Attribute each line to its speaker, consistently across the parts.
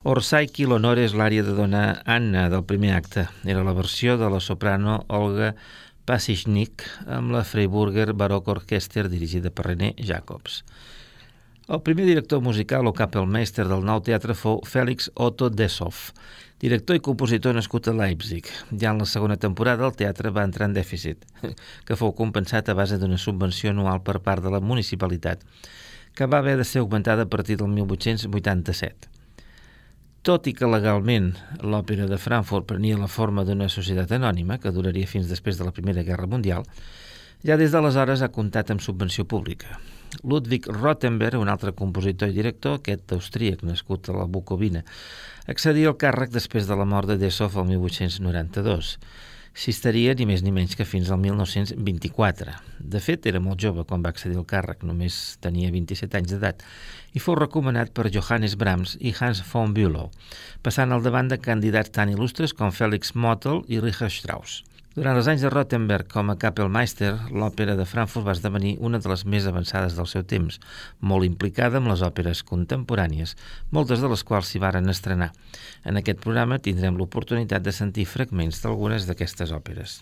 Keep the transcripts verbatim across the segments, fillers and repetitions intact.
Speaker 1: Orsay qui l'honor és l'ària de dona Anna del primer acte. Era la versió de la soprano Olga Pasichnik amb la Freiburger Baroque Orchester dirigida per René Jacobs. El primer director musical o Kapellmeister del nou teatre fou Félix Otto Desshoff, director i compositor nascut a Leipzig. Ja en la segona temporada el teatre va entrar en dèficit, que fou compensat a base d'una subvenció anual per part de la municipalitat, que va haver de ser augmentada a partir del mil vuit-cents vuitanta-set. Tot i que legalment l'òpera de Frankfurt prenia la forma d'una societat anònima, que duraria fins després de la Primera Guerra Mundial, ja des d'aleshores ha comptat amb subvenció pública. Ludwig Rothenberg, un altre compositor i director, aquest austríac nascut a la Bucovina, accedia al càrrec després de la mort de Desshoff el mil vuit-cents noranta-dos. S'hi estaria ni més ni menys que fins al mil nou-cents vint-i-quatre. De fet, era molt jove quan va accedir al càrrec, només tenia vint-i-set anys d'edat, i fou recomanat per Johannes Brahms i Hans von Bülow, passant al davant de candidats tan il·lustres com Felix Mottl i Richard Strauss. Durant els anys de Rothenberg com a Kapellmeister, l'òpera de Frankfurt va esdevenir una de les més avançades del seu temps, molt implicada amb les òperes contemporànies, moltes de les quals s'hi varen estrenar. En aquest programa tindrem l'oportunitat de sentir fragments d'algunes d'aquestes òperes.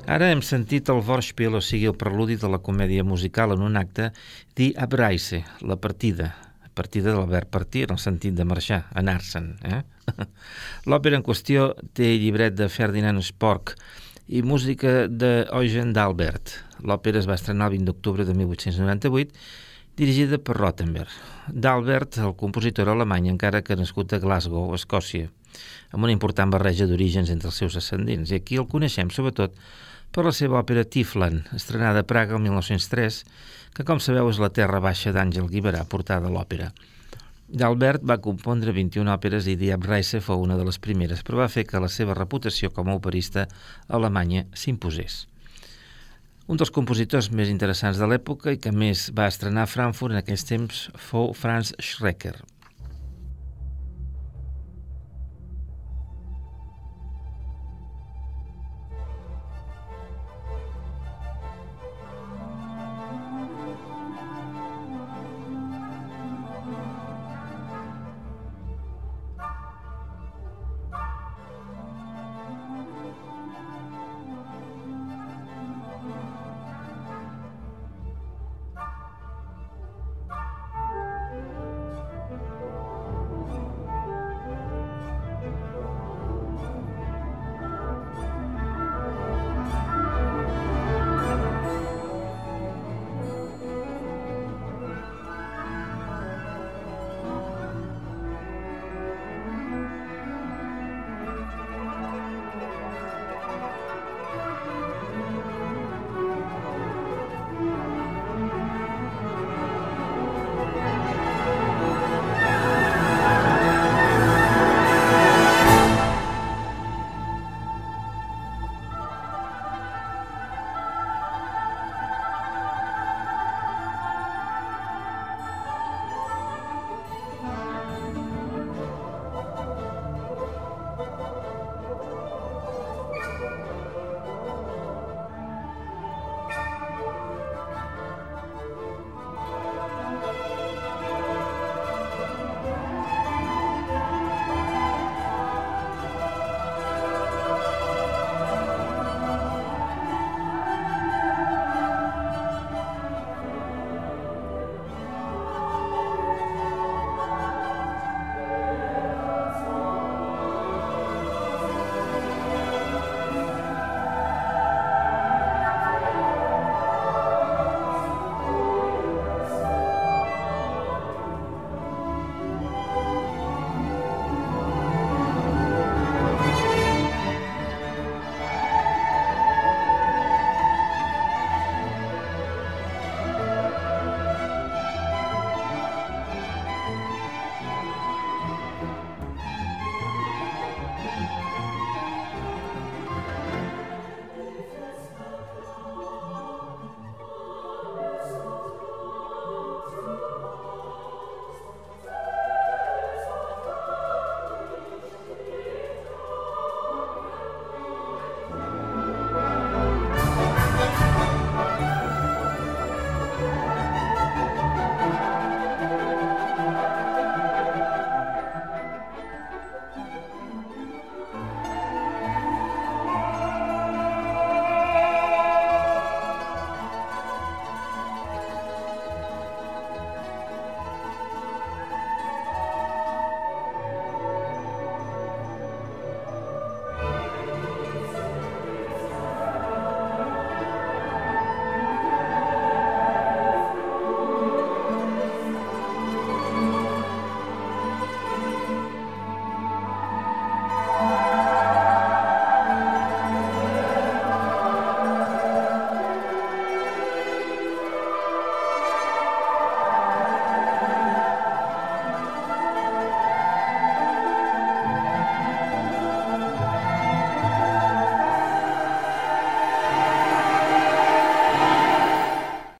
Speaker 1: Ara hem sentit el Vorspiel, o sigui, el preludi de la comèdia musical en un acte, Die Abreise, la partida, partida del verb partir, en el sentit de marxar, anar-se'n. Eh? L'òpera en qüestió té llibret de Ferdinand Spork i música d'Eugen d'Albert. L'òpera es va estrenar el vint d'octubre de mil vuit-cents noranta-vuit, dirigida per Rothenberg. D'Albert, el compositor alemany, encara que nascut a Glasgow, Escòcia, amb una important barreja d'orígens entre els seus ascendents. I aquí el coneixem, sobretot, per la seva òpera Tiefland, estrenada a Praga el mil nou-cents tres, que, com sabeu, és la terra baixa d'Àngel Guimerà, portada a l'òpera. D'Albert va compondre vint-i-una òperes i Die Abreise fou una de les primeres, però va fer que la seva reputació com a operista a Alemanya s'imposés. Un dels compositors més interessants de l'època i que més va estrenar a Frankfurt en aquells temps fou Franz Schreker.